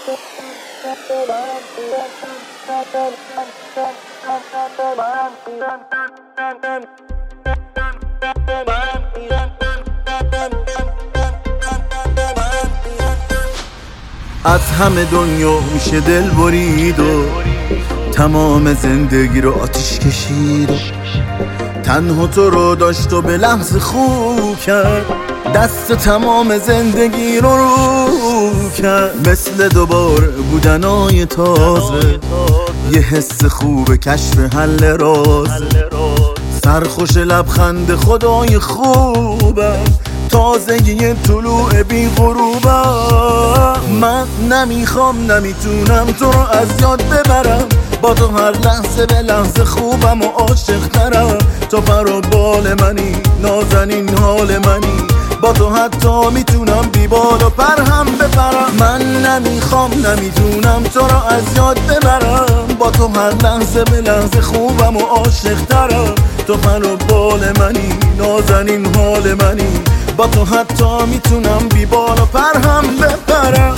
از همه دنیا میشه دل برید و تمام زندگی رو آتیش کشید و تنها تو رو داشت و به لحظه خوب کرد، دست تمام زندگی رو کرد. مثل دوباره بودنای تازه، یه حس خوب کشف حل رازه، سرخوش لبخند خدای خوبم، تازگی طلوع بی غروبم. من نمیخوام نمیتونم تو رو از یاد ببرم، با تو هر لحظه به لحظه خوبم و عاشق ترم. تو پر و بال منی، نازنین حال منی، با تو حتی میتونم بی بال و پر هم بپرم. من نمیخوام نمیتونم تو رو از یاد ببرم، با تو هر لحظه به لحظه خوبم و عاشق ترم. تو پر و بال منی، نازنین حال منی، با تو حتی میتونم بی بال و پر هم بپرم.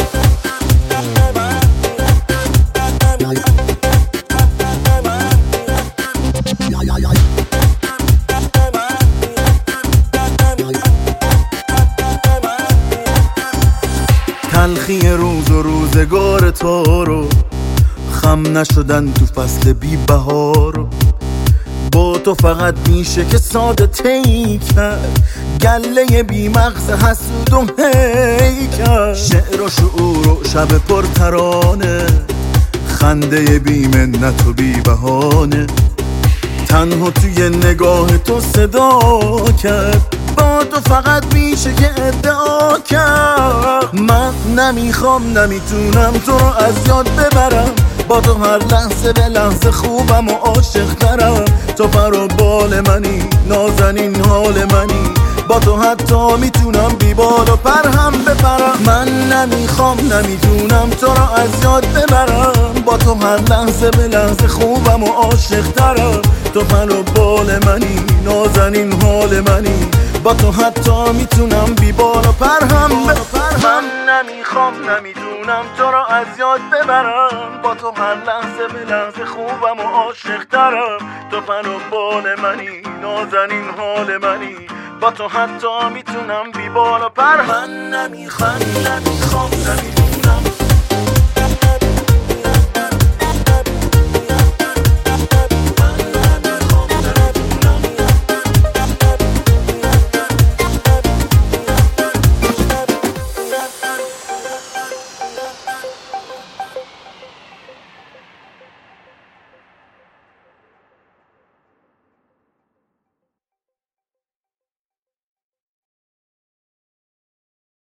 تلخی روز و روزگار تو رو، خم نشدن تو فصل بی بهار، با تو فقط میشه که ساده طی کرد گله بی مغز حسود و هیکل. شعر و شعور و شب پر ترانه، خنده بی منت و بی بهانه، تنها توی نگاه تو صدا کرد، با تو فقط میشه که ادعا کرد. من نمیخوام نمیتونم تو رو از یاد ببرم، با تو هر لحظه به لحظه خوبم و عاشق ترم. تو پر و بال منی، نازنین حال منی، با تو حتی میتونم بی بال و پر هم بپرم. من نمیخوام نمیتونم تو رو از یاد ببرم، با تو هر لحظه به لحظه خوبم و عاشق ترم. تو پر و بال منی، نازنین حال منی، با تو حتی میتونم بی بال و پر هم بپرم. من نمیخوام نمیدونم تو رو از یاد ببرم، با تو هر لحظه به لحظه خوبم و عاشق ترم. تو پر و بال منی، نازنین حال منی، با تو حتی میتونم بی بال و پر. من نمیخوام